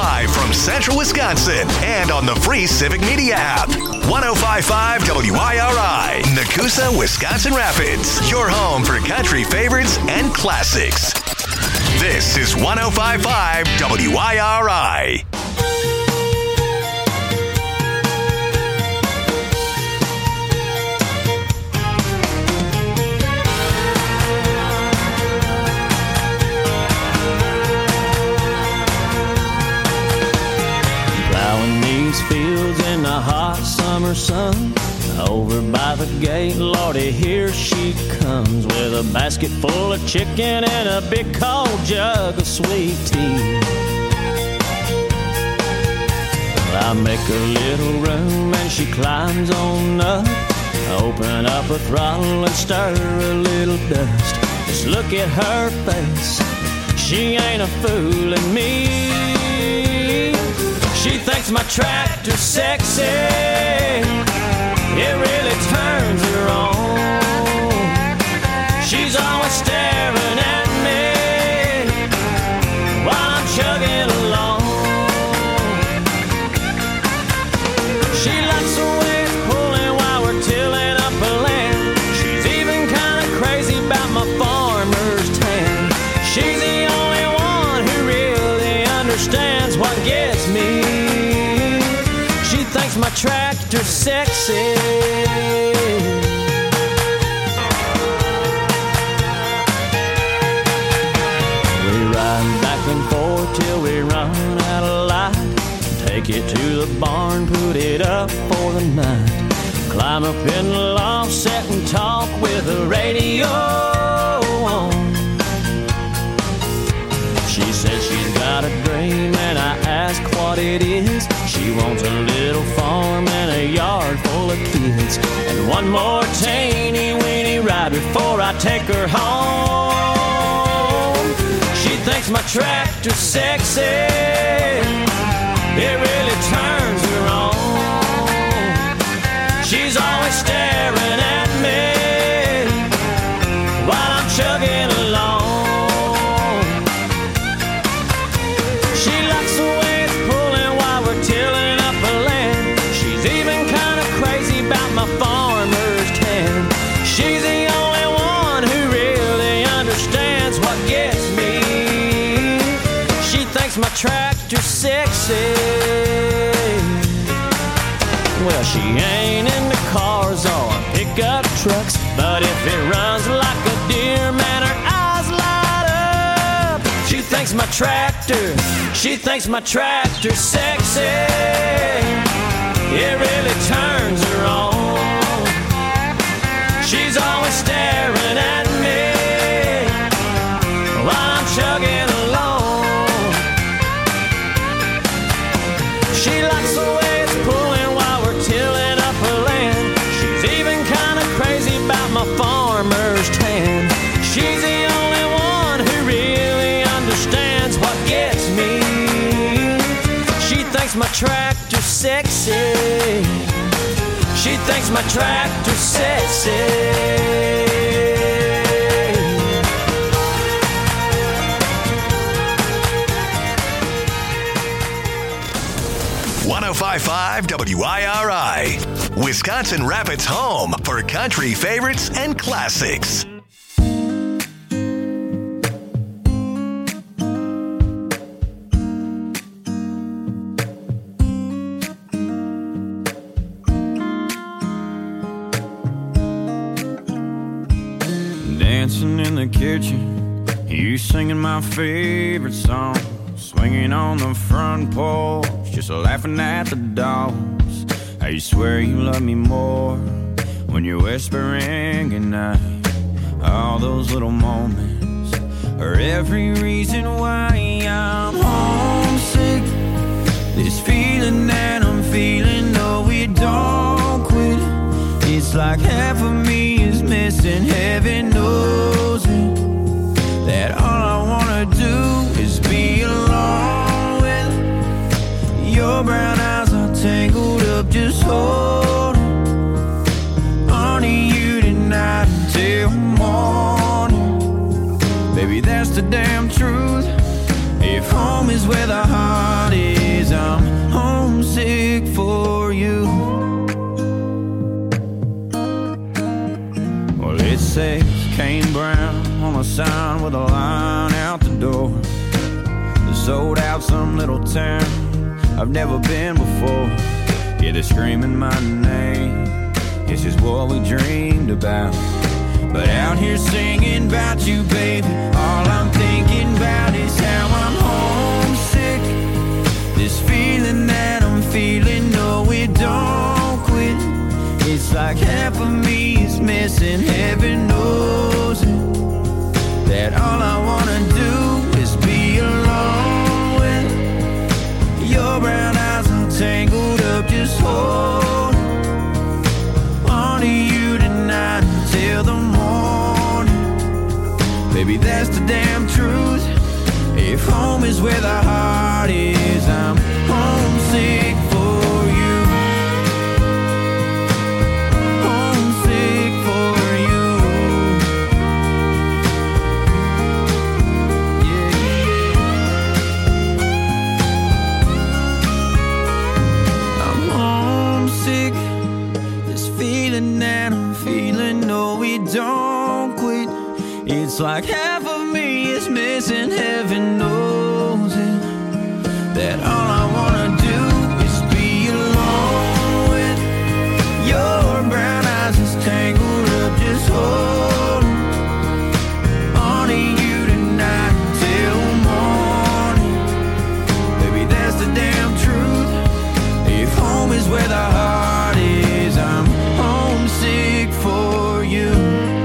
live from Central Wisconsin and on the free Civic Media app. 105.5 WIRI, Nakusa, Wisconsin Rapids. Your home for country favorites and classics. This is 105.5 WIRI. Fields in the hot summer sun. Over by the gate, Lordy, here she comes with a basket full of chicken and a big cold jug of sweet tea. Well, I make a little room and she climbs on up. Open up a throttle and stir a little dust. Just look at her face, she ain't a fooling me. She thinks my tractor's sexy. It really turns her on. She's always staring at me while I'm chugging along. She likes the way it's pulling while we're tilling up a land. She's even kind of crazy about my farmer's tan. She's the only one who really understands what gets me. Thinks my tractor's sexy. We ride back and forth till we run out of light. Take it to the barn, put it up for the night. Climb up in the loft, sit and talk with the radio on. She says she's got a dream and I ask what it is. She wants a little farm and a yard full of kids, and one more teeny weeny ride before I take her home. She thinks my tractor's sexy. It really turns her on. She's always staring at me while I'm chugging along. My farmer's tan. She's the only one who really understands what gets me. She thinks my tractor's sexy. Well, she ain't into cars or pickup trucks, but if it runs like a deer, man, her eyes light up. She thinks my tractor's sexy. It really turns her on. She's always staring at me while I'm chugging along. She likes the way it's pulling while we're tilling up her land. She's even kind of crazy about my farmer's tan. She's the only one who really understands what gets me. She thinks my tractor's sexy. She thinks my tractor's sexy. 105.5 WIRI, Wisconsin Rapids' home for country favorites and classics. Dancing in the kitchen, you singing my favorite song, swinging on the front porch, just laughing at the dogs. I swear you love me more when you're whispering goodnight. All those little moments are every reason why I'm homesick. This feeling that I'm feeling, no, it don't quit. It's like half of me is missing, heaven knows it. That all I wanna do is be alone with your brown eyes are tangled up, just holding on to you tonight until morning. Baby, that's the damn truth. If home is where the heart is, sign with a line out the door. They sold out some little town I've never been before. Yeah, they're screaming my name. This is what we dreamed about. But out here singing about you, baby, all I'm thinking about is how I'm homesick. This feeling that I'm feeling, no, it don't quit. It's like half of me is missing, heaven knows it. That all I wanna do is be alone with your brown eyes all tangled up, just hold on to you tonight until the morning. Baby, that's the damn truth. If home is where the heart is, I'm homesick for you. Homesick for you. Yeah, yeah. I'm homesick. This feeling that I'm feeling, no, we don't quit. It's like half of me is missing, heaven knows it. That all I wanna do is be alone with your brown eyes is tangled up, just hold on to you tonight till morning. Baby, that's the damn truth. If home is where the heart is, I'm homesick for you.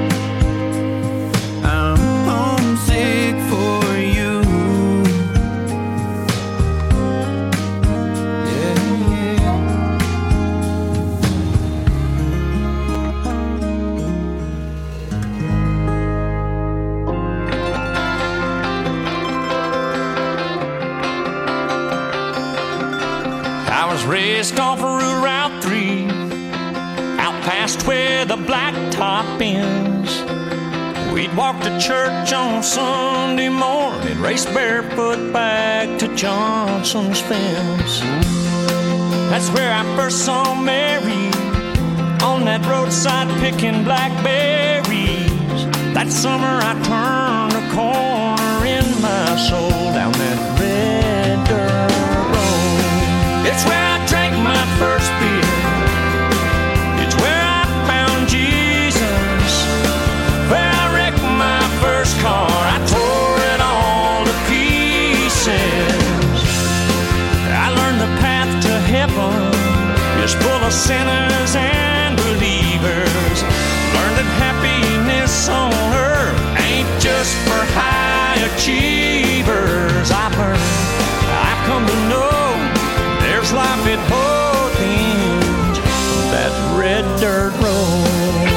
Raced off of Route 3, out past where the blacktop ends. We'd walk to church on Sunday morning, race barefoot back to Johnson's Fence. That's where I first saw Mary, on that roadside picking blackberries. That summer I turned a corner in my soul down that red dirt road. It's where I drank my first beer. It's where I found Jesus. Where I wrecked my first car. I tore it all to pieces. I learned the path to heaven is full of sinners and believers. Learned that happiness on earth ain't just for high achievers. I've come to know there's life at both ends of that red dirt road.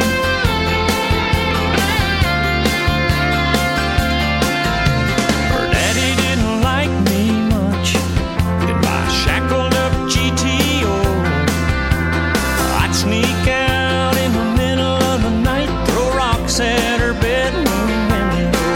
Her daddy didn't like me much in my shackled up GTO. I'd sneak out in the middle of the night, throw rocks at her bedroom window.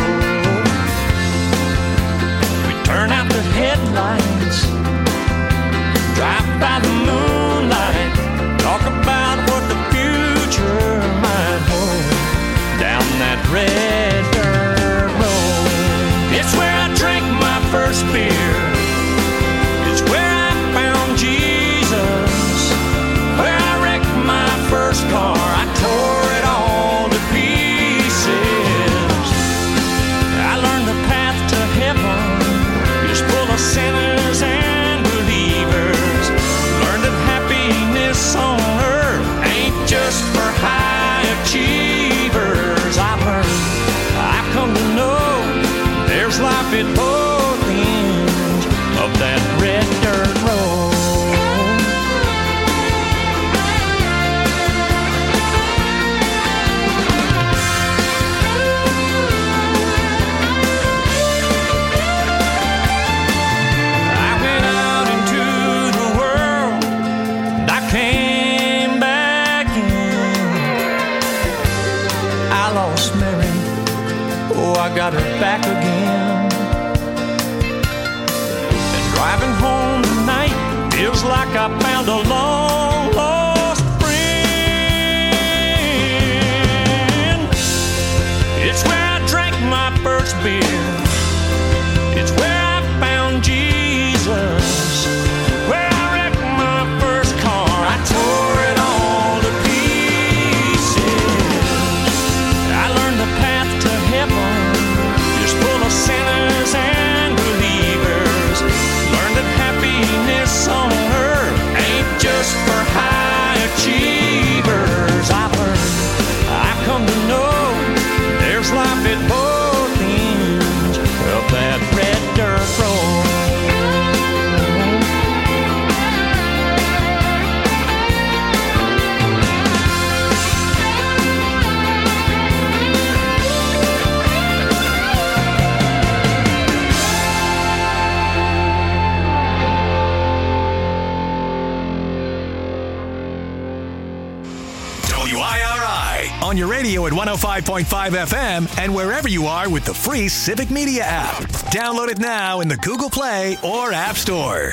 We'd turn out the headlights, drive by the moonlight, talk about what the future might hold down that red dirt road. It's where I drank my first beer. It's where I found Jesus. Where I wrecked my first car. I tore it all to pieces. I learned the path to heaven is full of sinners and believers. Learned that happiness on earth ain't just for high achievers. I've come to know there's life at both ends of that red dirt road. I went out into the world and I came back in. I lost Mary, oh, I got her back again. And driving home tonight feels like I found a long lost friend. It's where I drank on your radio at 105.5 FM, and wherever you are with the free Civic Media app. Download it now in the Google Play or App Store.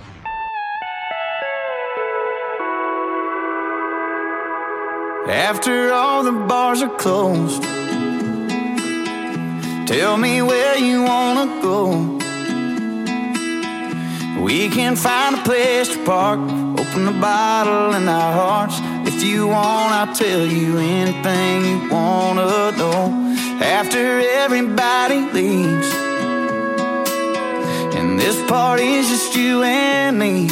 After all the bars are closed, tell me where you wanna go. We can find a place to park, open a bottle in our hearts. If you want, I'll tell you anything you wanna know. After everybody leaves, and this party's just you and me,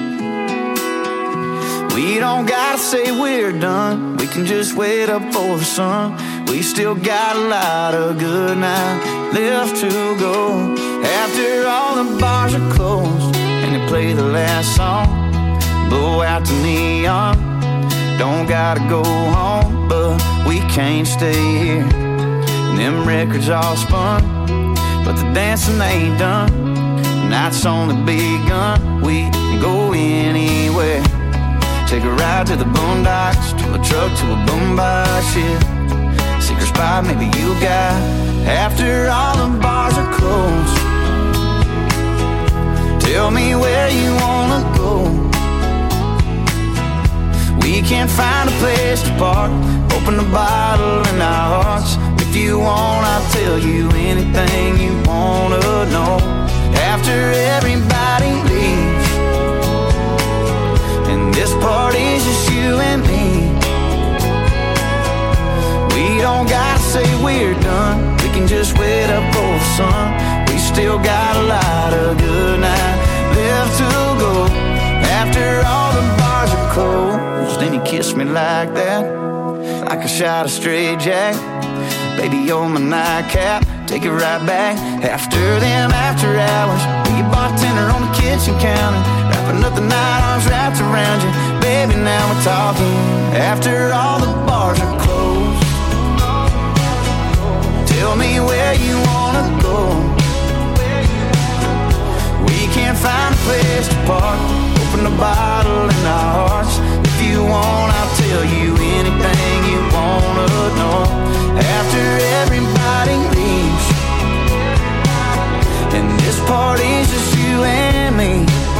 we don't gotta say we're done. We can just wait up for the sun. We still got a lot of good night left to go. After all the bars are closed and they play the last song, blow out the neon. Don't gotta go home, but we can't stay here. And them records all spun, but the dancing ain't done. The night's only begun. We can go anywhere. Take a ride to the boondocks, to a truck, to a boombox, yeah. Secret spot maybe you got. After all the bars are closed, tell me where you wanna go. We can find a place to park, open a bottle in our hearts. If you want, I'll tell you anything you wanna know. After everybody leaves, and this party's just you and me, we don't gotta say we're done. We can just wait up for the sun. We still got a lot of good night left to go. After all the bars are closed, then you kiss me like that, like a shot of straight jack. Baby, you're my nightcap, take it right back. After them after hours, be a bartender on the kitchen counter, wrapping up the night, arms wrapped around you. Baby, now we're talking. After all the bars are closed, tell me where you wanna go. We can't find a place to park, open a bottle in our hearts. If you want, I'll tell you anything you wanna know. After everybody leaves, and this party's just you and me,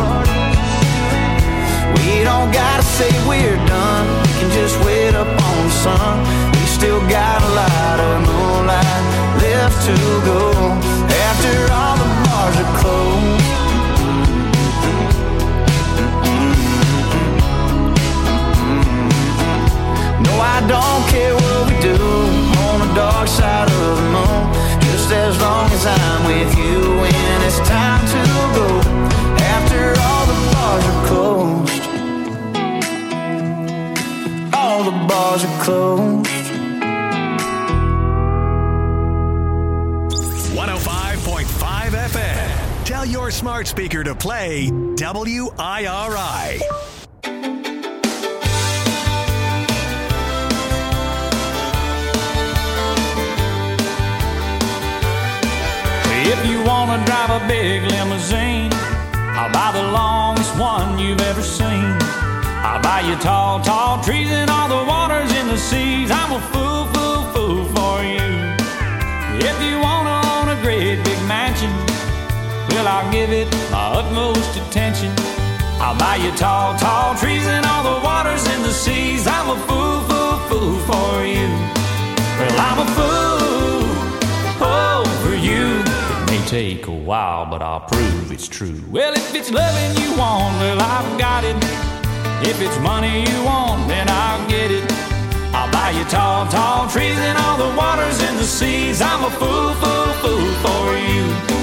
we don't gotta say we're done. We can just wait up on the sun. We still got a lot of moonlight left to go. After all the bars are closed, no, I don't care what we do on the dark side of the moon, just as long as I'm with you when it's time to go. After all the bars are closed, all the bars are closed. 105.5 FM. Tell your smart speaker to play WIRI. If you wanna drive a big limousine, I'll buy the longest one you've ever seen. I'll buy you tall, tall trees and all the waters in the seas. I'm a fool, fool, fool for you. If you wanna own a great big mansion, well, I'll give it my utmost attention. I'll buy you tall, tall trees and all the waters in the seas. I'm a fool, fool, fool for you. Well, I'm a fool, oh, for you. Take a while, but I'll prove it's true. Well, if it's loving you want, well, I've got it. If it's money you want, then I'll get it. I'll buy you tall, tall trees and all the waters in the seas. I'm a fool, fool, fool for you.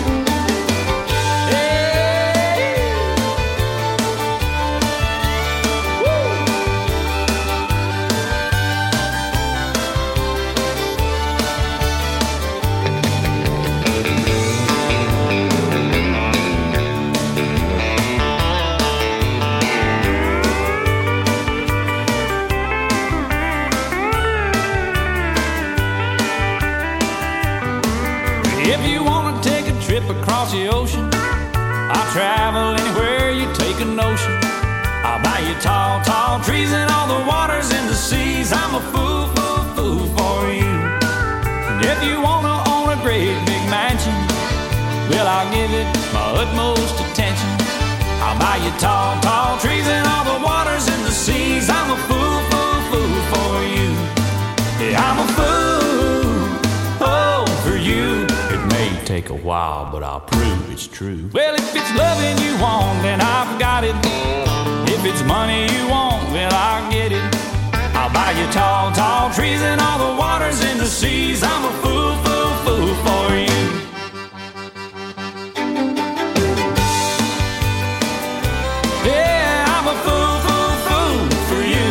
Across the ocean, I'll travel anywhere you take a notion. I'll buy you tall, tall trees and all the waters in the seas. I'm a fool, fool, fool fool for you. And if you wanna own a great big mansion, well, I'll give it my utmost attention. I'll buy you tall, tall trees and all the waters and the seas. I'm a fool, fool, fool for you. Yeah, I'm a fool, oh, for you. It may take a while, but I'll prove it's true. Well, if it's loving you want, then I've got it. If it's money you want, well, I'll get it. I'll buy you tall, tall trees and all the waters and the seas. I'm a fool, fool, fool for you. Yeah, I'm a fool, fool, fool for you.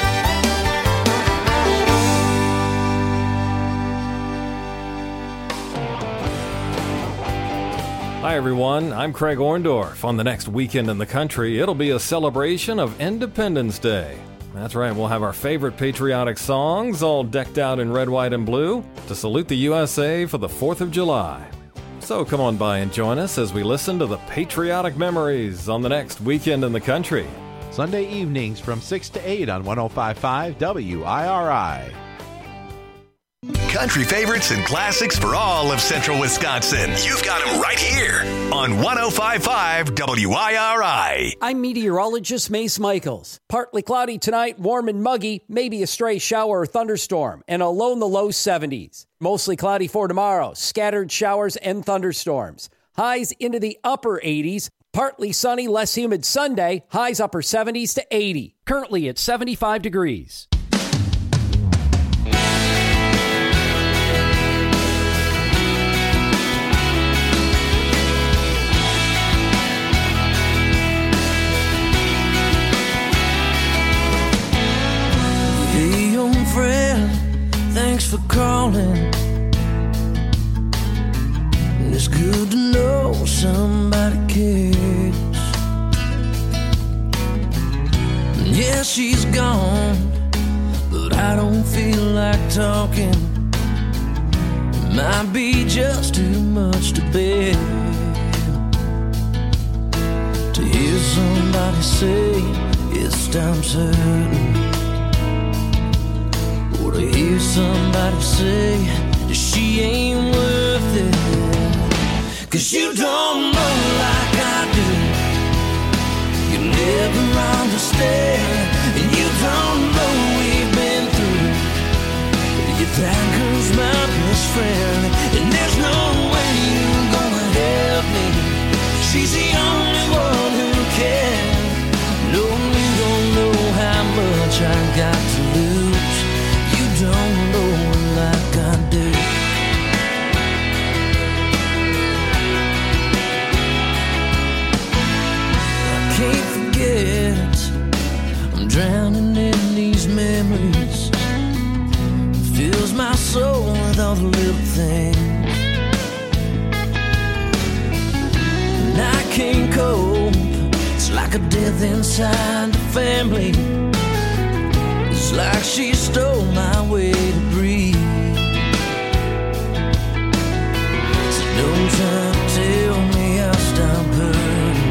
Hi everyone, I'm Craig Orndorff. On the next Weekend in the Country, it'll be a celebration of Independence Day. That's right, we'll have our favorite patriotic songs all decked out in red, white, and blue to salute the USA for the 4th of July. So come on by and join us as we listen to the patriotic memories on the next Weekend in the Country. Sunday evenings from 6 to 8 on 105.5 WIRI. Country favorites and classics for all of Central Wisconsin. You've got them right here on 105.5 WIRI. I'm meteorologist Mace Michaels. Partly cloudy tonight, warm and muggy, maybe a stray shower or thunderstorm, and a low in the low 70s. Mostly cloudy for tomorrow, scattered showers and thunderstorms. Highs into the upper 80s. Partly sunny, less humid Sunday, highs upper 70s to 80. Currently at 75 degrees. Hey, old friend, thanks for calling. It's good to know somebody cares. Yeah, she's gone, but I don't feel like talking. It might be just too much to bear. To hear somebody say it's time's hurting, or to hear somebody say that she ain't worth it. 'Cause you don't know like I do. You never understand, and you don't know we've been through. That girl's my best friend, and there's no way you're gonna help me. She's the only one who can. No, you don't know how much I got to lose. You don't know like I do. Can't forget, I'm drowning in these memories. Fills my soul with all the little things, and I can't cope. It's like a death inside the family. It's like she stole my way to breathe. So don't try to tell me I'll stop hurting.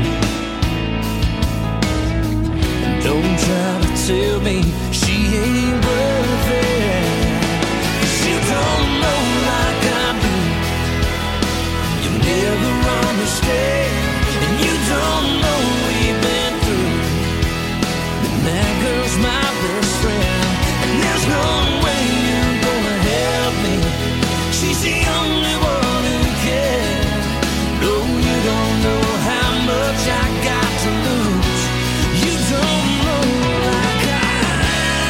Don't try to tell me she ain't worth it. 'Cause you don't know like I do. You never understand, and you don't know we've been through. And that girl's my best friend, and there's no way you're gonna help me. She's the only one who can. No, you don't know how much I got to lose. You don't know like I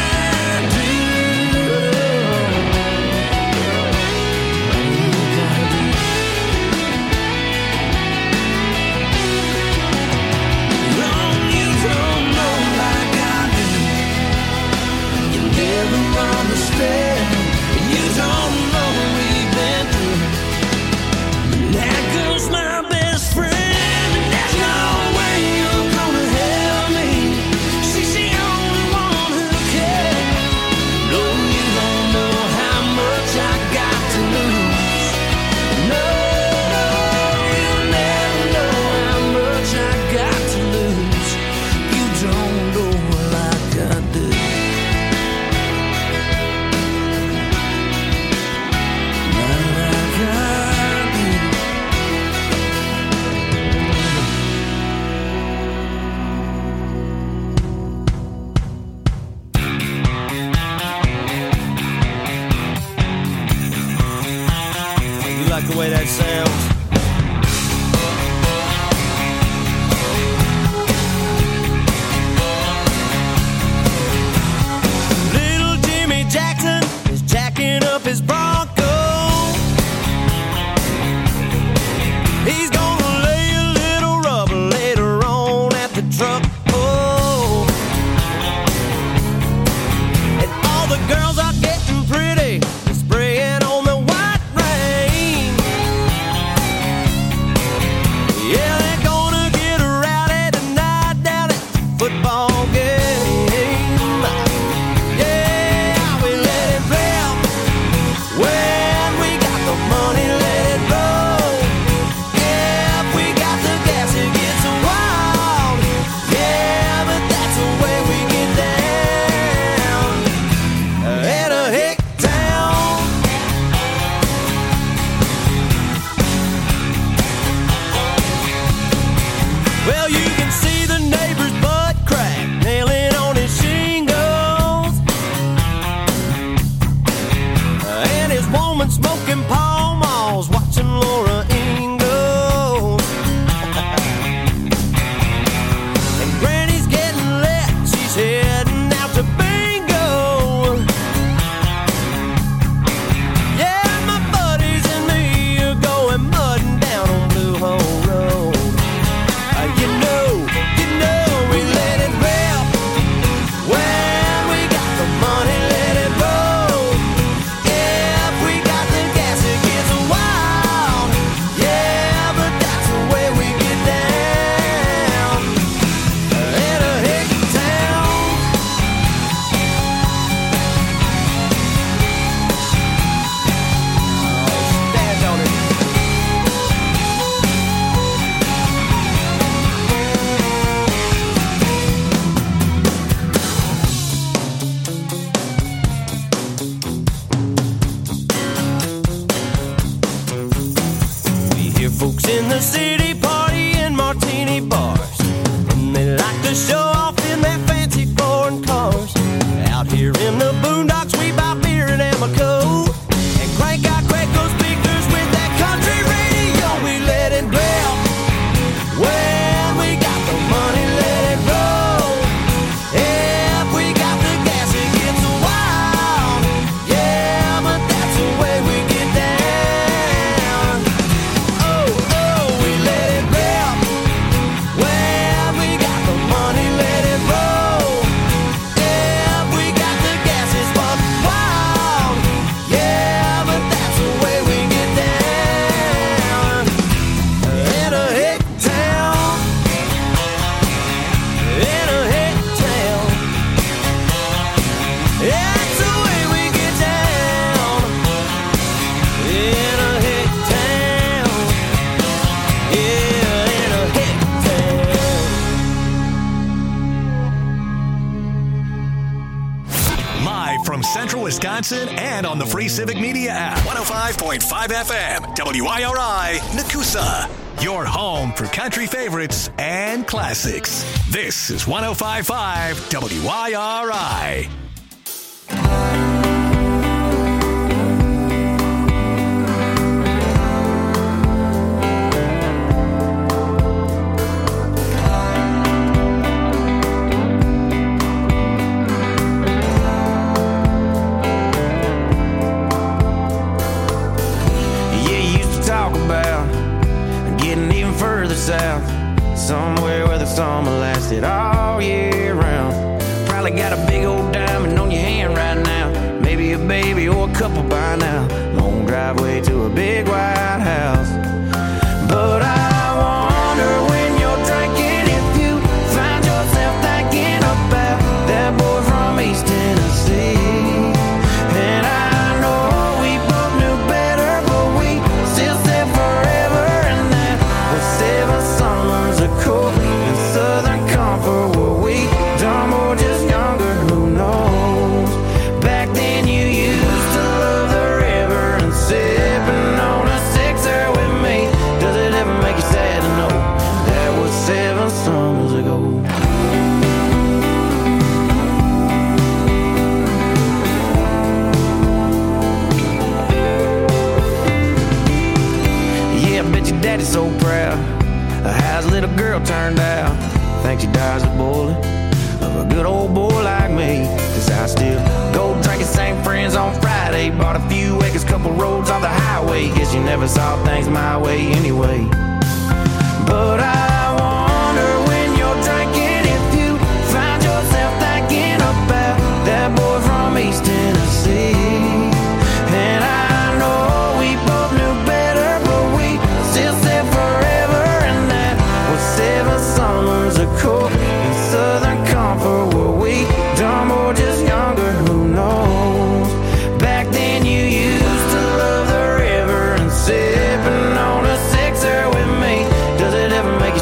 to show off in that fancy foreign cars. Out here in the boondocks, we buy beer at Amoco and crank out Quaco speakers with that country radio. We let it belt. Well, we got the money, let it roll. If we got the gas, it gets wild. Yeah, but that's the way we get down. Oh, oh, we let it belt. Well, we got the money, let it roll. If we got the gas, it's buck wild. Yeah, but that's the way we get down. In a hick town. In a hick town. That's the way we get down. In a hick town. Yeah, in a hick town. Live from Central Wisconsin and on the free Civic Media app. 105.5 FM, WIRI, Nakusa. Your home for country favorites and classics. This is 105.5 WIRI. Yeah, you used to talk about getting even further south, somewhere where the summer lasted all year round. Probably got a big old diamond on your hand right now, maybe a baby or a couple by now. Long driveway to a big white house. But I wonder when you're drinking if you find yourself thinking about that boy from East Tennessee. And I know we both knew better, but we still said forever, and that was 7 summers ago in Southern Comfort. Were we dumb or just younger? Who knows? Back then you used to love the river and sipping on a sixer with me. Does it ever make you sad to know that was 7 summers ago? Yeah, I bet your daddy's so proud of how his little girl turned out. Thinks he dies a bullet of a good old boy like me. 'Cause I still go drinking, same friends on Friday. Bought a few acres, couple roads off the highway. Guess you never saw things my way anyway. But I wonder when you're drinking if you find yourself thinking about that boy from East Tennessee. And I know we both knew better, but we still said forever, and that was 7 summers ago in Southern Comfort. Were we dumb or just younger? Who knows? Back then you used to love the river and sipping on a sixer with me. Does it ever make you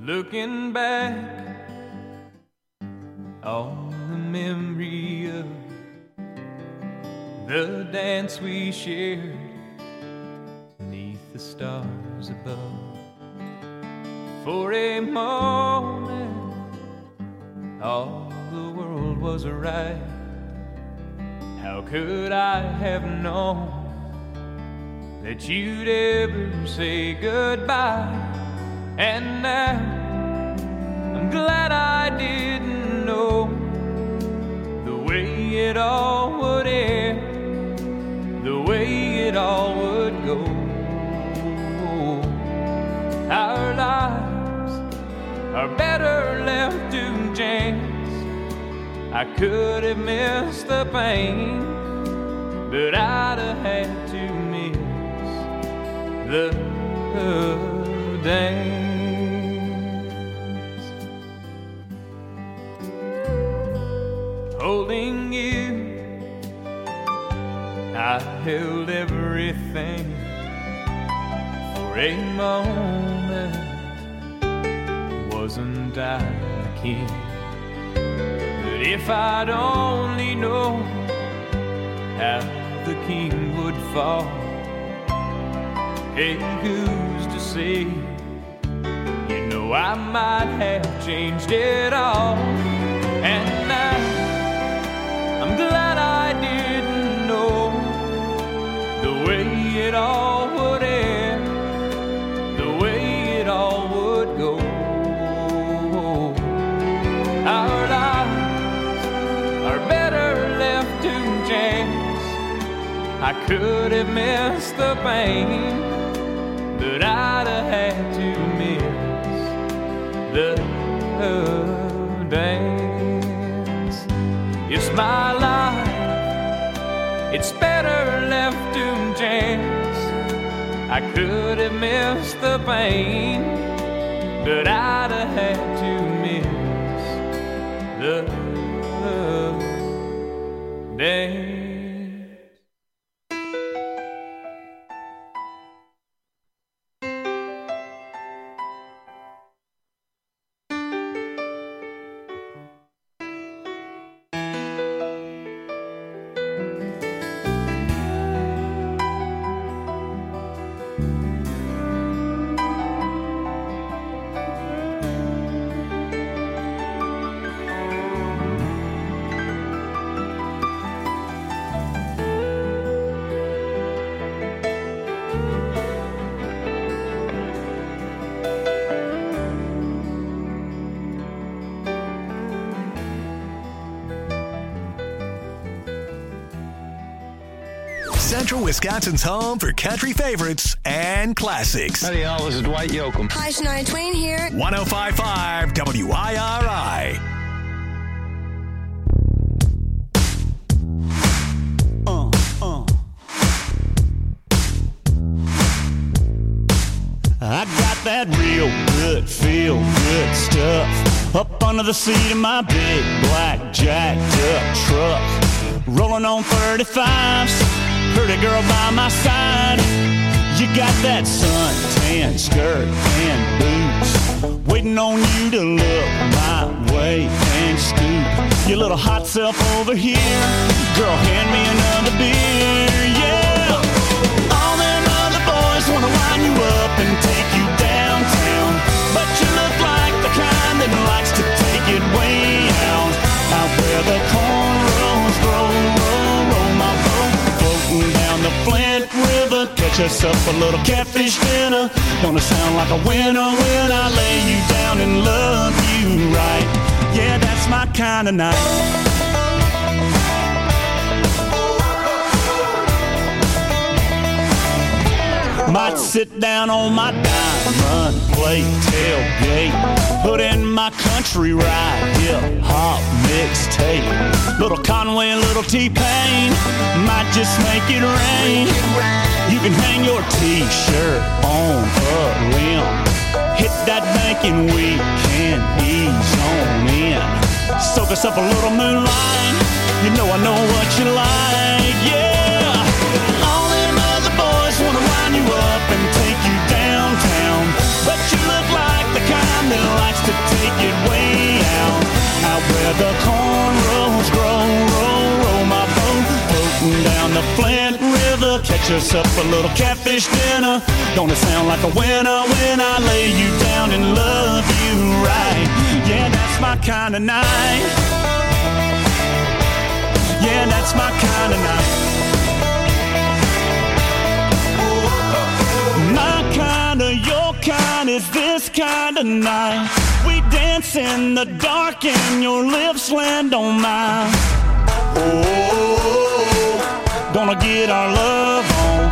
Looking back on the memory of the dance we shared beneath the stars above. For a moment, all the world was right. How could I have known that you'd ever say goodbye? And now I'm glad I didn't know the way it all would end, the way it all would go. Our lives are better left to chance. I could have missed the pain, but I'd have had to miss the dance. Holding you, I held everything. For a moment, wasn't I the king? But if I'd only known how the king would fall, hey, who's to say? You know I might have changed it all. And now I'm glad I didn't know the way it all would end, the way it all would go. Our lives are better left to chance. I could have missed the pain, but I'd have had to miss the dance. It's my life, it's better left to chance. I could have missed the pain, but I'd have had to miss the dance. Central Wisconsin's home for country favorites and classics. Howdy, y'all. This is Dwight Yoakam. Hi, Shania Twain here. 105.5 WIRI. I got that real good, feel good stuff up under the seat of my big black jacked up truck. Rolling on 35s, pretty girl by my side. You got that suntan skirt and boots, waiting on you to look my way and scoot your little hot self over here. Girl, hand me another beer, yeah. All them other boys wanna wind you up and take you downtown, but you look like the kind that likes to take it way out where the cornrows grow. Roll my boat, floating down the Flint River. Catch us up a little catfish dinner. Gonna sound like a winner when I lay you down and love you right. Yeah, that's my kind of night. Might sit down on my diamond plate tailgate, put in my country ride, hip-hop mixtape. Little Conway, little T-Pain, might just make it rain. You can hang your T-shirt on a limb. Hit that bank and we can ease on in. Soak us up a little moonlight, you know I know what you like, yeah. All them other boys wanna wind you up and take you downtown, but you look like the kind that likes to take it way out where the cornrows grow. Roll my boat, floating down the Flint River. Catch us up a little catfish dinner. Don't it sound like a winner when I lay you down and love you right? Yeah, that's my kind of night. Yeah, that's my kind of night. My kind of, your kind is this kind of night. We dance in the dark and your lips land on mine. Oh, gonna get our love on.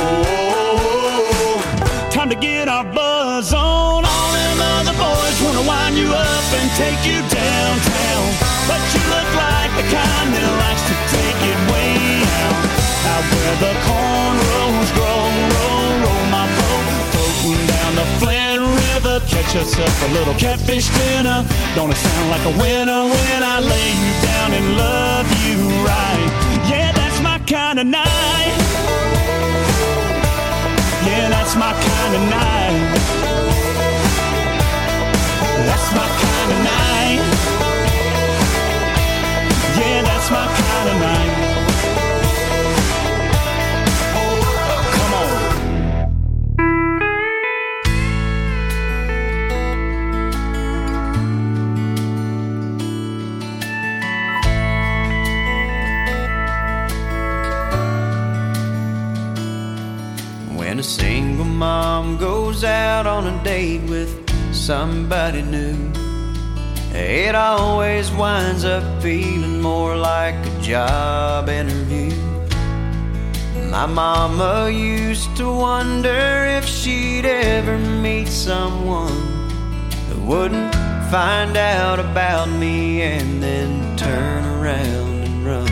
Oh, time to get our buzz on. All them other boys wanna wind you up and take you downtown, but you look like the kind that likes to take it way out where the cornrows grow. Roll my boat, floating down the Flint River. Catch us up a little catfish dinner. Don't it sound like a winner when I lay you down and love you right? Yeah, that's my kind of night. Yeah, that's my kind of night. That's my kind of night. Yeah, that's my kind of night. Come on. When a single mom goes out on a date with somebody new, it always winds up feeling more like a job interview. My mama used to wonder if she'd ever meet someone who wouldn't find out about me and then turn around and run.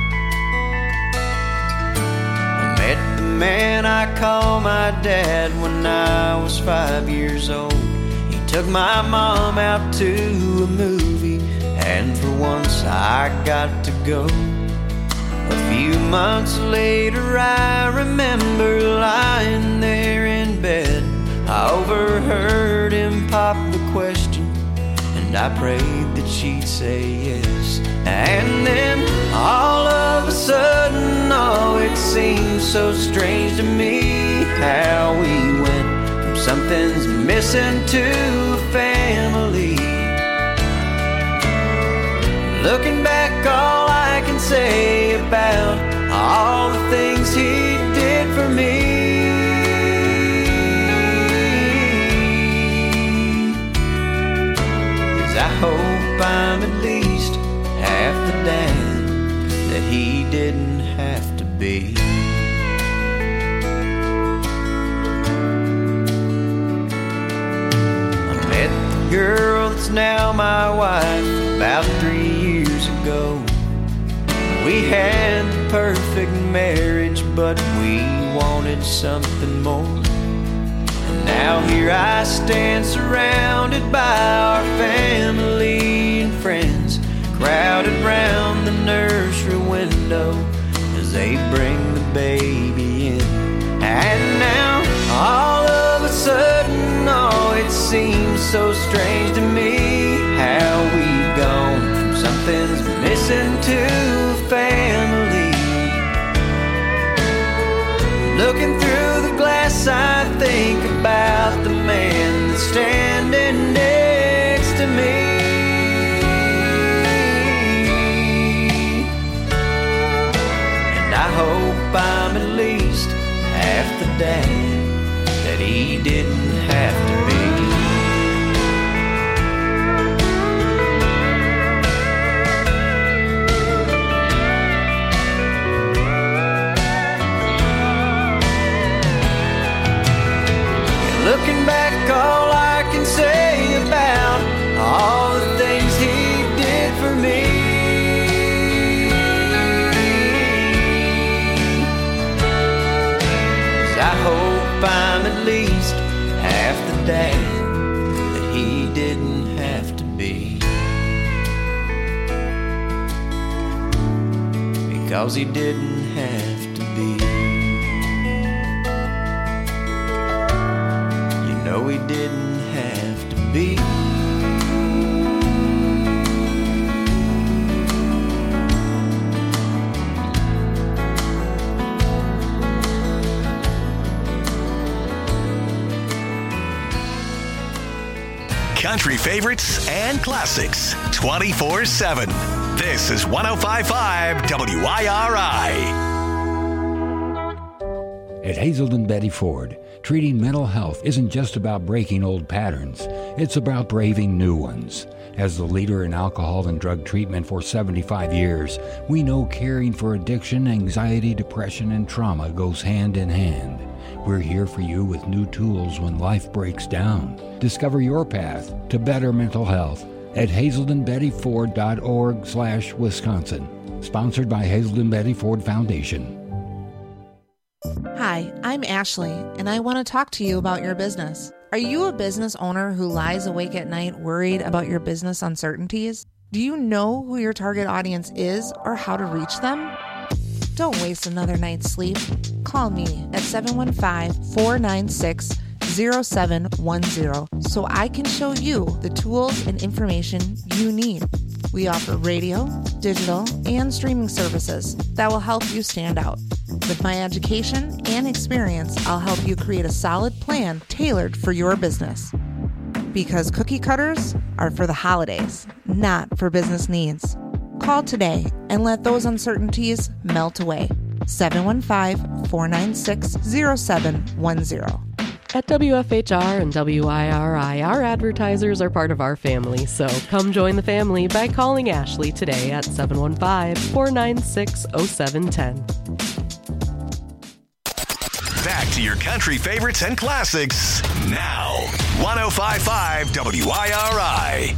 I met the man I call my dad when I was 5 years old. He took my mom out to a movie, and for once I got to go. A few months later I remember lying there in bed. I overheard him pop the question, and I prayed that she'd say yes. And then all of a sudden, oh, it seemed so strange to me how we went from something's missing to a family. Looking back, all I can say about all the things he did for me is I hope I'm at least half the dad that he didn't have to be. I met the girl that's now my wife about 3 years ago. We had the perfect marriage, but we wanted something more. And now here I stand surrounded by our family and friends, crowded round the nursery window as they bring the baby in. And now all of a sudden, oh, it seems so strange to me how we've gone from something's missing to a family. Looking through the glass, I think about the man that's standing next to me. And I hope I'm at least half the dad that he didn't have to be. Looking back, all I can say about all the things he did for me is I hope I'm at least half the dad that he didn't have to be, because he didn't have to be. No, he didn't have to be. country favorites and classics 24/7. This is 105.5 WIRI. At Hazelden Betty Ford, treating mental health isn't just about breaking old patterns. It's about braving new ones. As the leader in alcohol and drug treatment for 75 years, we know caring for addiction, anxiety, depression, and trauma goes hand in hand. We're here for you with new tools when life breaks down. Discover your path to better mental health at hazeldenbettyford.org/Wisconsin. Sponsored by Hazelden Betty Ford Foundation. Hi, I'm Ashley, and I want to talk to you about your business. Are you a business owner who lies awake at night worried about your business uncertainties? Do you know who your target audience is or how to reach them? Don't waste another night's sleep. Call me at 715-496-0710 so I can show you the tools and information you need. We offer radio, digital, and streaming services that will help you stand out. With my education and experience, I'll help you create a solid plan tailored for your business. Because cookie cutters are for the holidays, not for business needs. Call today and let those uncertainties melt away. 715-496-0710. At WFHR and WIRI, our advertisers are part of our family, so come join the family by calling Ashley today at 715-496-0710. Back to your country favorites and classics now. 105.5 WIRI.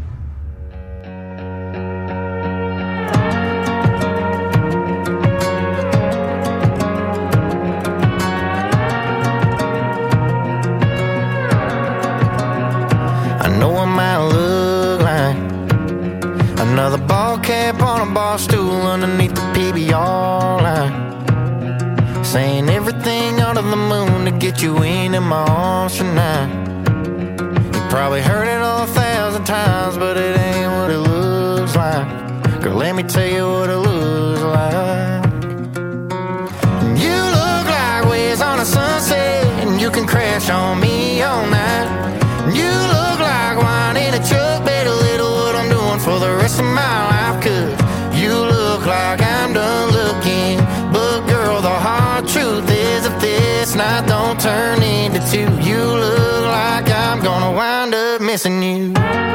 I know I might look like another ball cap on a bar stool underneath the PBR line, saying everything under the moon to get you into my arms tonight. You probably heard it 1,000 times, but it ain't what it looks like. Girl, let me tell you what it looks like. You look like waves on a sunset, and you can crash on me all night. You look like wine in a truck, better little what I'm doing for the rest of my life. Cause you look like I'm done looking, but girl, the hard truth is if this night don't turn into two, you look like I'm gonna wind up missing you.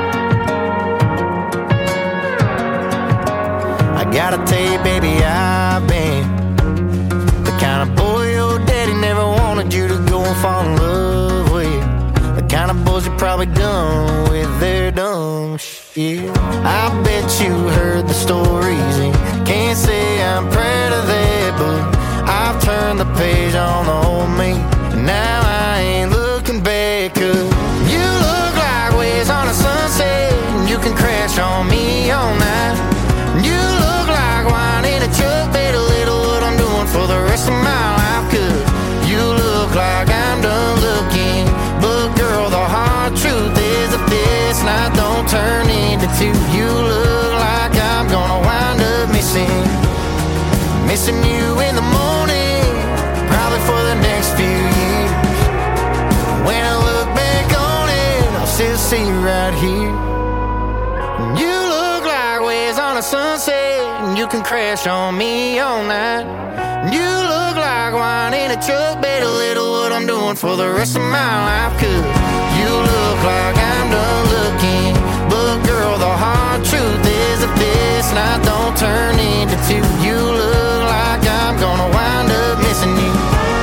I gotta tell you, baby, I've been the kind of boy your daddy never wanted you to go and fall in love with. The kind of boys you're probably done with their dumb shit. I bet you heard the stories and can't say I'm proud of that, but I've turned the page on the old me, and now I ain't looking back. Cause you look like waves on a sunset, and you can crash on me all night. You look like wine in a truck, better little what I'm doing for the rest of my life. Cause you look like I'm done looking, but girl, the hard truth is if this night don't turn into two, you look like I'm gonna wind up missing you in the morning, probably for the next few years. When I look back on it, I'll still see you right here. You look like waves on a sunset, and you can crash on me all night. You look like wine in a truck, better little what I'm doing for the rest of my life. Cause you look like I'm done looking, but girl, the hard truth is if this night don't turn into two, you look like I'm gonna wind up missing you.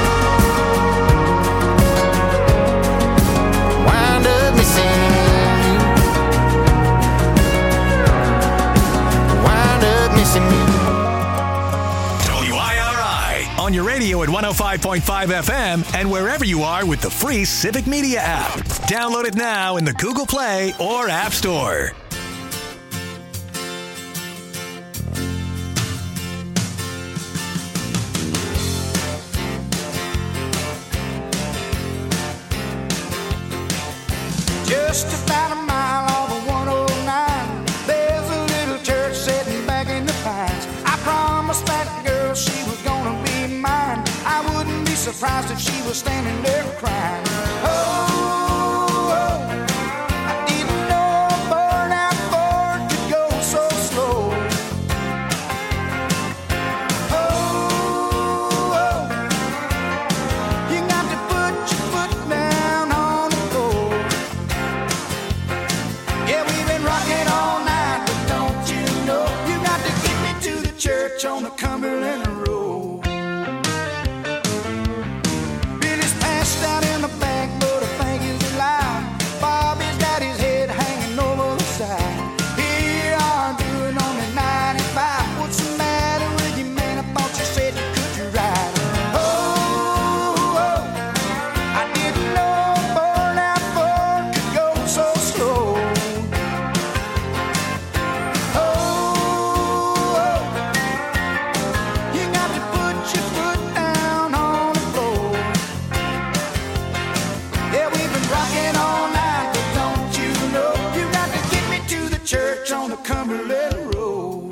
Wind up missing you. Wind up missing you. WIRI on your radio at 105.5 FM and wherever you are with the free Civic Media app. Download it now in the Google Play or App Store. Just about a mile off of 109, there's a little church sitting back in the pines. I promised that girl she was gonna be mine. I wouldn't be surprised if she was standing there crying. Oh, I didn't church on the Cumberland Road.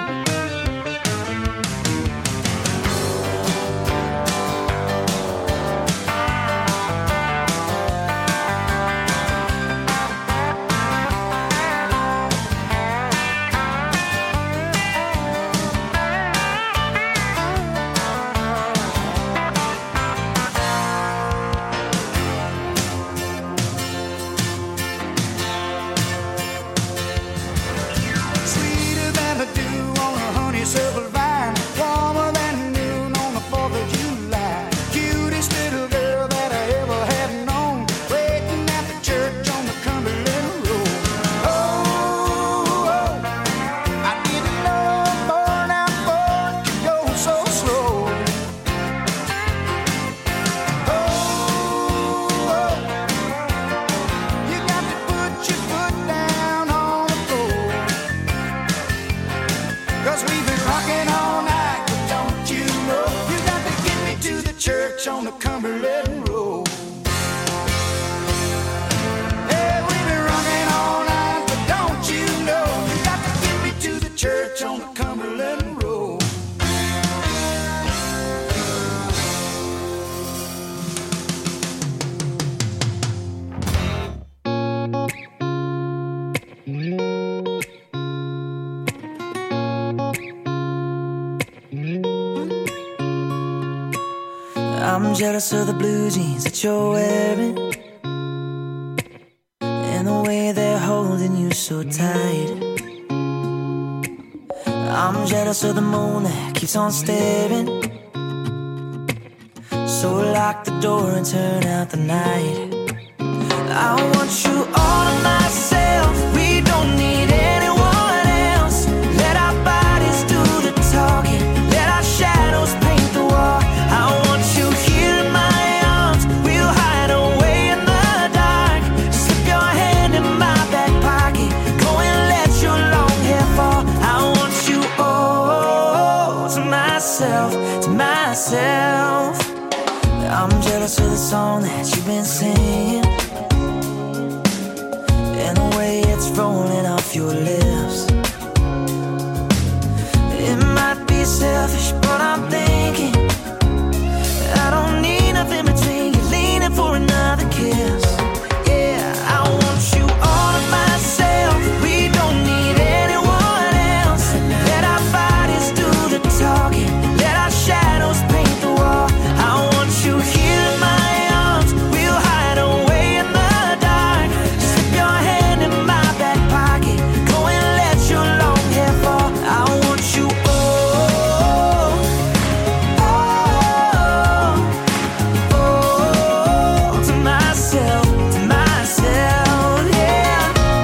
I'm jealous of the blue jeans that you're wearing and the way they're holding you so tight. I'm jealous of the moon that keeps on staring. So lock the door and turn out the night. I want you all to myself. We don't need anyone else. Let our bodies do the talking. Let our shadows paint the wall. I want you here in my arms. We'll hide away in the dark. Slip your hand in my back pocket. Go and let your long hair fall. I want you all to myself, to myself. I'm jealous of the song that you've been singing and the way it's rolling off your lips. It might be selfish, but I'm thinking I don't need nothing between you leaning for another kiss. Yeah, I want you all to myself. We don't need anyone else. Let our bodies do the talking. Let our shadows paint the wall. I want you here in my arms. We'll hide away in the dark. Slip your hand in my back pocket. Go and let your long hair fall. I want you to myself, yeah.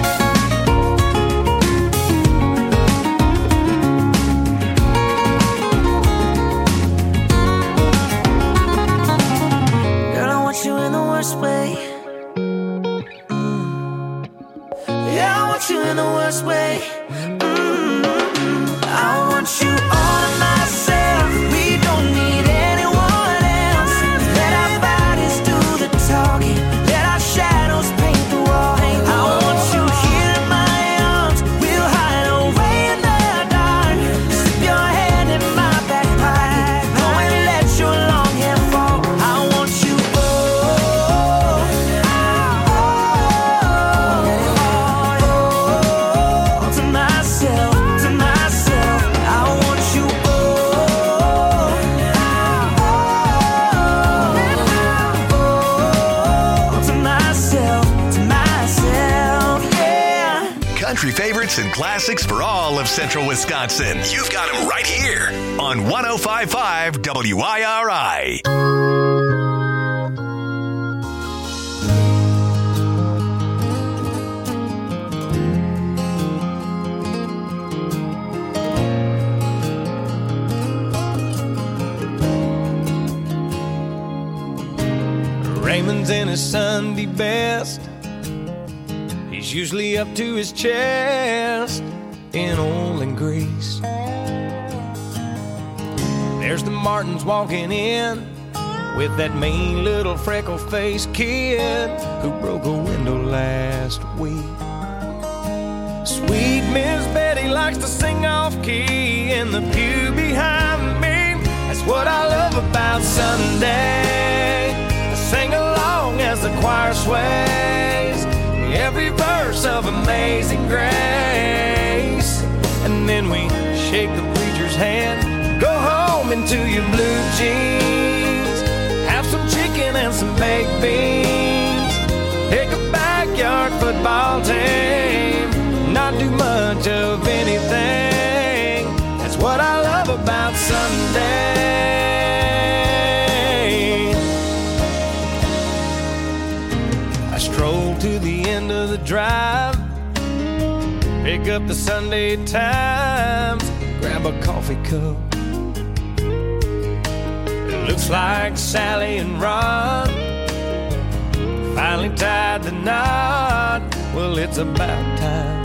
Girl, I want you in the worst way. Yeah, I want you in the worst way. I want you all to myself. We don't need anyone else. Let our bodies do the talking. Let our shadows paint the wall. I want you here in my arms. We'll hide away in the dark. Slip your hand in my back pocket. Go and let your long hair fall. I want you to myself, to myself. I want you to myself, yeah. Country favorites and classics for all of Central Wisconsin. You've got them right here on 105.5 WIRI. Raymond's in his Sunday best. He's usually up to his chest in oil and grease. There's the Martins walking in with that mean little freckle-faced kid who broke a window last week. Sweet Miss Betty likes to sing off key in the pew behind me. That's what I love about Sunday. I sing along as the choir sways every verse of Amazing Grace. And then we shake the preacher's hand, go home into your blue jeans, have some chicken and some baked beans, take a backyard football team, not do much of anything. That's what I love about Sunday. I stroll to the end of the drive, pick up the Sunday Times, grab a coffee cup. It looks like Sally and Ron finally tied the knot. Well, it's about time.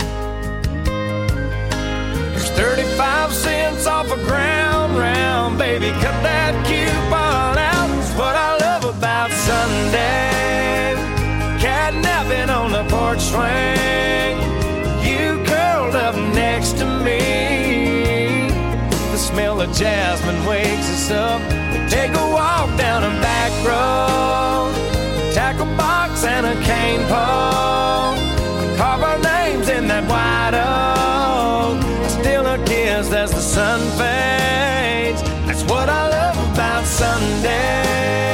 There's 35 cents off a ground round. Baby, cut that coupon out. It's what I love about Sunday. Catnapping on the porch swing, you curled up next to me. The smell of jasmine wakes us up. We take a walk down a back road, tackle box and a cane pole, carve our names in that white oak, still a kiss as the sun fades. That's what I love about Sunday.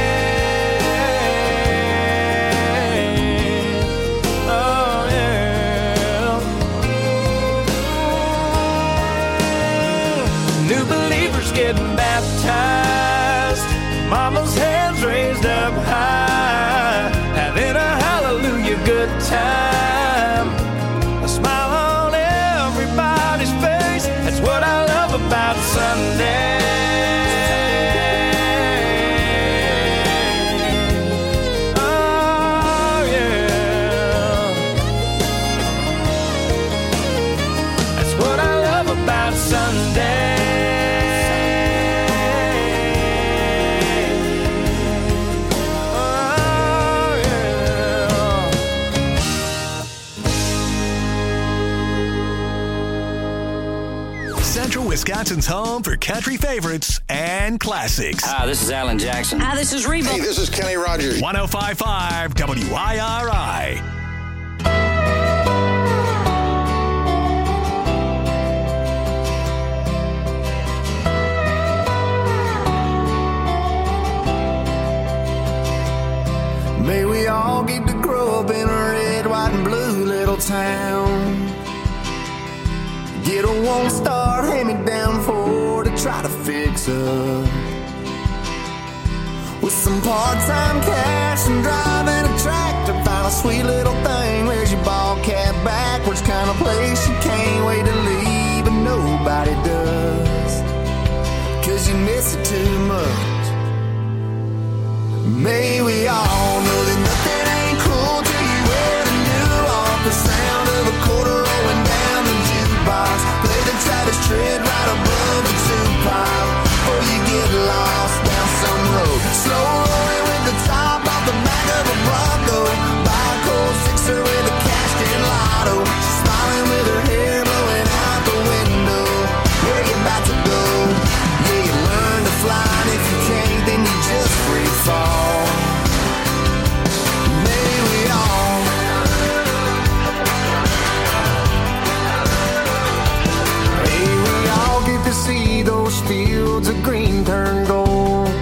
Oh yeah. New believers getting baptized, mama's hands raised up high, having a hallelujah good time, a smile on everybody's face. That's what I love about Sunday. Oh yeah, that's what I love about Sunday. Central Wisconsin's home for country favorites and classics. Hi, this is Alan Jackson. Hi, this is Reba. Hey, this is Kenny Rogers. 105.5 WIRI. May we all get to grow up in a red, white, and blue little town. Get a one-star hand-me-down Ford to try to fix up, with some part-time cash and driving a tractor. Find a sweet little thing, wears your ball cap backwards, kind of place you can't wait to leave, but nobody does, 'cause you miss it too much. May we all know that nothing ain't cool till you wear the new off. The sound of a quarter rolling down the jukebox, play the Travis Tritt right above the two-pile, before you get lost down some road. Slow rolling with the top off the back of a Bronco, buy a cold sixer with a cashed-in lotto. She's smiling with her hair blowing out the window. Where you about to go? Yeah, you learn to fly, and if you can't, then you just free fall. May we all get to see those fields of green turn gold,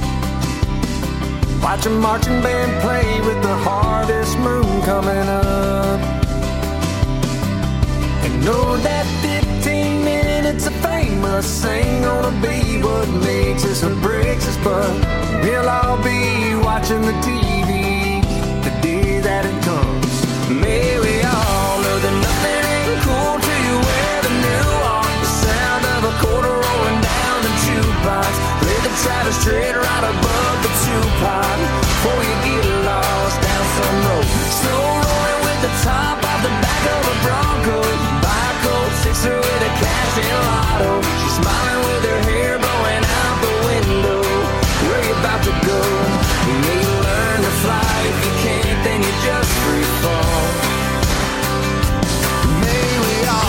watch a marching band play with the harvest moon coming up, and know that 15 minutes of fame must ain't gonna be what makes us or breaks us, but we'll all be watching the TV the day that it comes. May we all know that nothing ain't cool till you wear the new off. The sound of a quarter rolling down the jukebox, play the Travis Tritt right above the two-pot, before you get lost down some road. Slow rolling with the top off the back of a Bronco, buy a cold sixer with a cash-in lotto. She's smiling with her hair blowing out the window. Where you about to go? You may learn to fly. If you can't, then you just free fall. May we all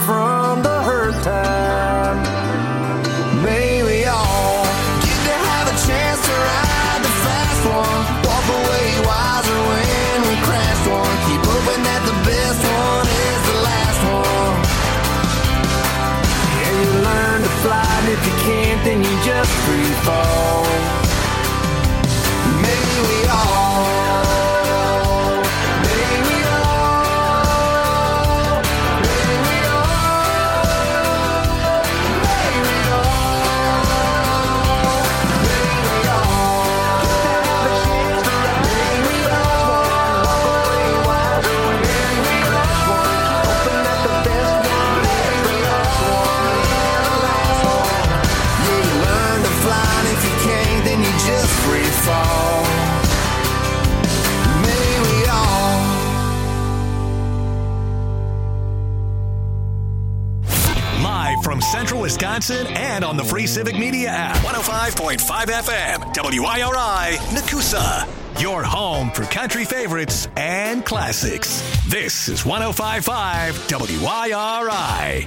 from the hurt time. May we all get to have a chance to ride the fast one, walk away wiser when we crashed one. Keep hoping that the best one is the last one. Yeah, you learn to fly, and if you can't, then you just free fall. May we all. From Central Wisconsin and on the Free Civic Media app. 105.5 FM, WIRI, Nakusa. Your home for country favorites and classics. This is 105.5 WIRI.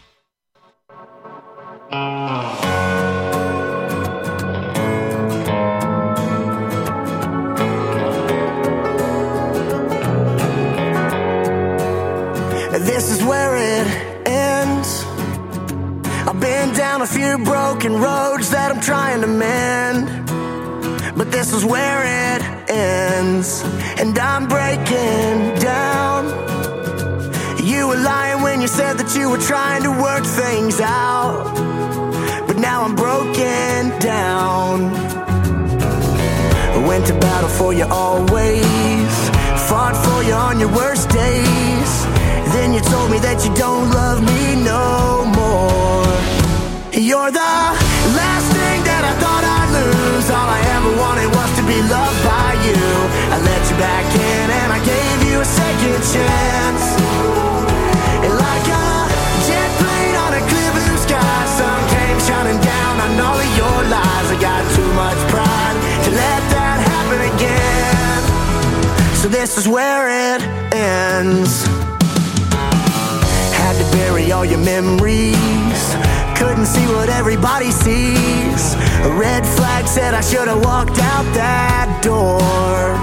This is where it ends. I've been down a few broken roads that I'm trying to mend, but this is where it ends, and I'm breaking down. You were lying when you said that you were trying to work things out, but now I'm broken down. I went to battle for you always, fought for you on your worst days. Then you told me that you don't love me no more. You're the last thing that I thought I'd lose. All I ever wanted was to be loved by you. I let you back in and I gave you a second chance. And like a jet plane on a clear blue sky, sun came shining down on all of your lies. I got too much pride to let that happen again. So this is where it ends. Had to bury all your memories, couldn't see what everybody sees. A red flag said I should have walked out that door.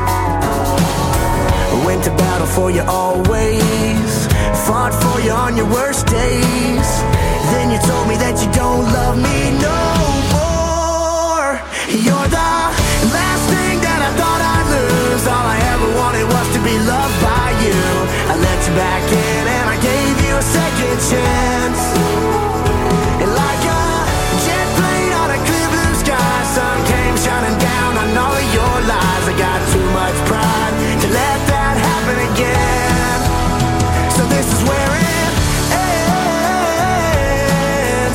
I went to battle for you always, fought for you on your worst days. Then you told me that you don't love me no more. You're the last thing that I thought I'd lose. All I ever wanted was to be loved by you. I let you back in and I gave you a second chance. And like a jet plane on a clear blue sky, sun came shining down on all of your lies. I got too much pride to let that happen again. So this is where it ends.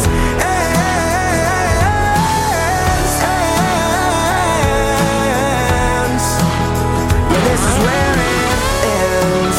Yeah, this is where it ends.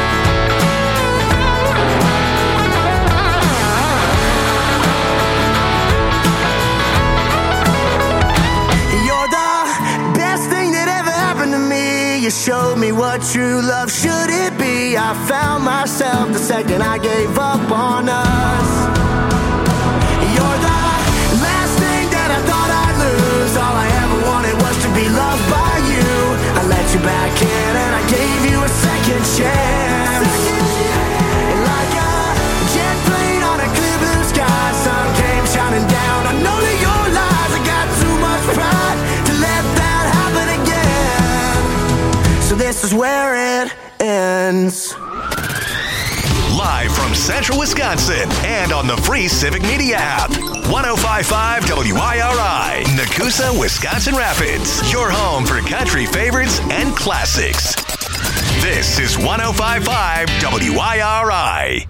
You showed me what true love should it be. I found myself the second I gave up on us. You're the last thing that I thought I'd lose. All I ever wanted was to be loved by you. I let you back in and I gave you a second chance. And like a jet plane on a clear blue sky, sun came shining down on all of your lies. I got too much pride to let that happen again. So this is where it ends. Live from Central Wisconsin and on the Free Civic Media app. 105.5 WIRI, Nakusa, Wisconsin Rapids. Your home for country favorites and classics. This is 105.5 WIRI.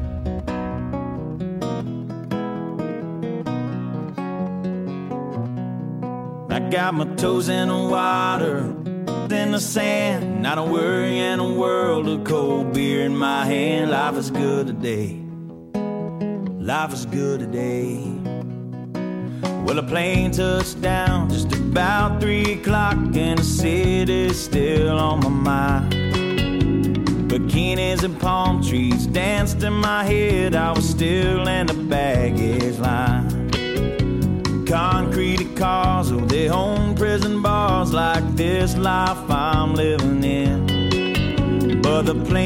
I got my toes in the water, in the sand, not a worry in a world of cold beer in my hand. Life is good today. Life is good today. Well, a plane touched down just about 3 o'clock and the city's still on my mind. Bikinis and palm trees danced in my head. I was still in the baggage line. Concrete cars, oh, they own prison bars like this life I'm living in. But the plane